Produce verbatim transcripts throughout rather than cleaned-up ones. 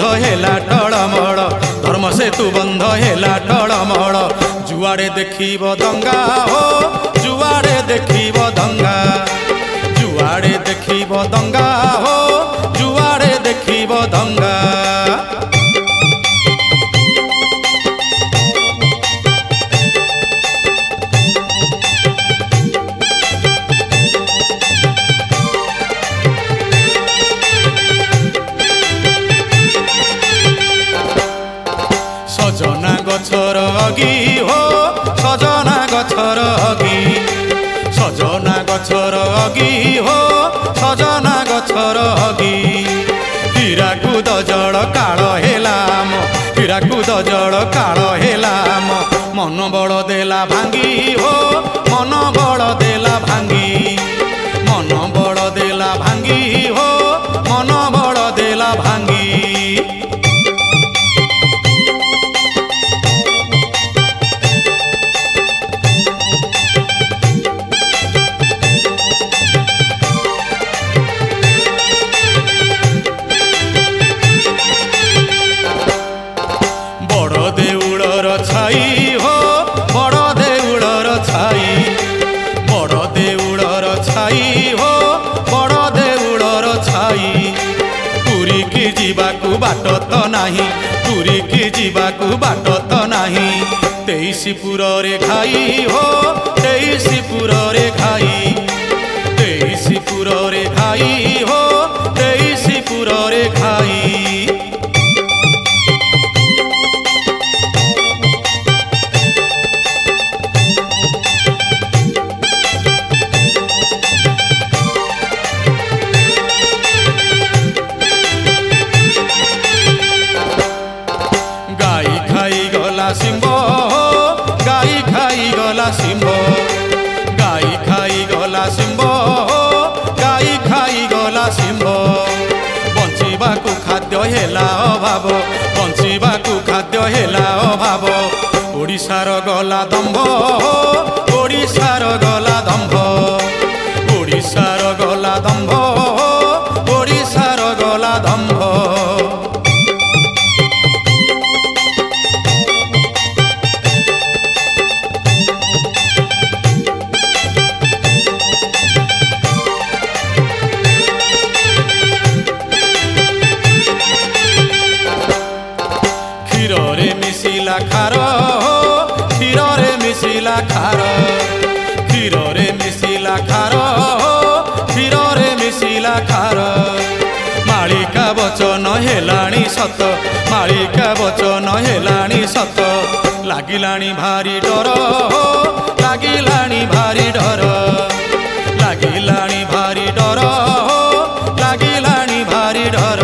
हेला टळमळ धर्म सेतु बंध हेला टळमळ जुआड़े देखिब दंगा हो जुआड़े देखिब दंगा जुआड़े देखिब दंगा हो जुआड़े देखिब दंगा सजना गछर अगी हो सजना गछर अगी सजना गछर अगी हो सजना गछर अगी हीराकुद जड़ काल हेलाम हीराकुद जड़ काल हेलाम मन बड़ देला भांगी हो मन बड़ देला भांगी मन बड़ देला भांगी हो मन बड़ देला भांगी छाई हो बड़ देउलर छाई बड़ देउलर छाई हो बड़ देउलर छाई पुरी की जीवाकू बाट तो नाही पुरी की जीवाकू बाट तो नाही तेईसपुर रे खाई हो तेईसपुर रे खाई तेईसपुर रे खाई हो तेईसपुर रे खाई सिंह गाई खाई गला सिंह गाई खाई गला सिंह गाई खाई गला सिंह बंचिबाकू खाद्य हेला अभाव बंचिबाकू खाद्य हेला अभाव ओडिशार गला दंभ ओडिशार गला दंभ ओडिशार गला दंभ ओडिशार गला दंभ मिसिला खार क्षीर रे मिसिला खार क्षीर रे मिसिला खार क्षीर रे मिसिला खार मालिका वचन हेलाणी सत मालिका वचन हेलाणी सत लागिलाणी भारी डर लागिलाणी भारी डर लागिलाणी भारी डर लागिलाणी भारी डर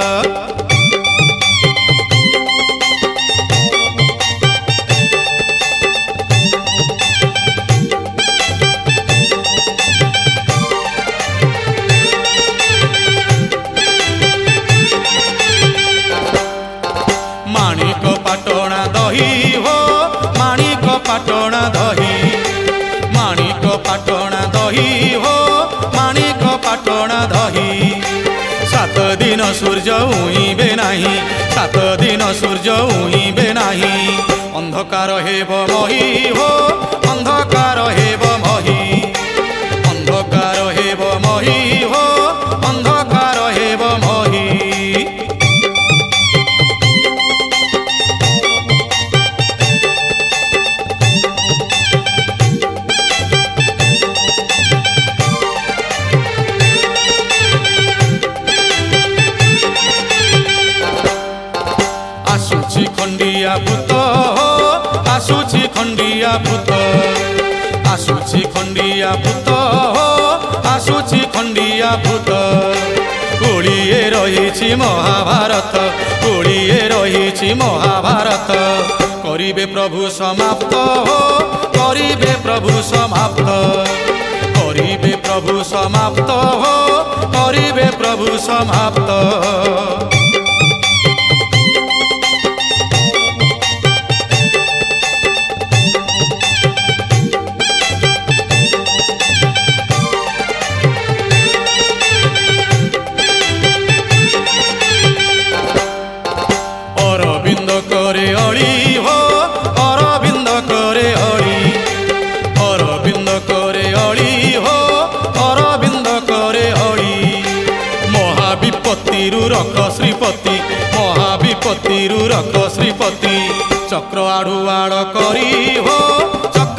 माणिक पाटणा दही हो माणिक पाटणा दही माणिक पाटणा दही हो माणिक पाटणा दही सात दिन सूर्य उइबे नाही सात दिन सूर्य उइबे नाही अंधकार हेब मही हो अंधकार हेब मही अंधकार हेब मही हो अंधकार हेब मही आसुची खंडिया भूत आसुची खंडिया भूत आसुची खंडिया भूत आसुची खंडिया भूत ओळिए रहिछि महाभारत ओळिए रहिछि महाभारत करिबे प्रभु समाप्त करिबे प्रभु समाप्त करिबे प्रभु समाप्त करिबे प्रभु समाप्त रख श्रीपति महाविपत्ति रख श्रीपति चक्र आड़ू आड़ करी हो चक्र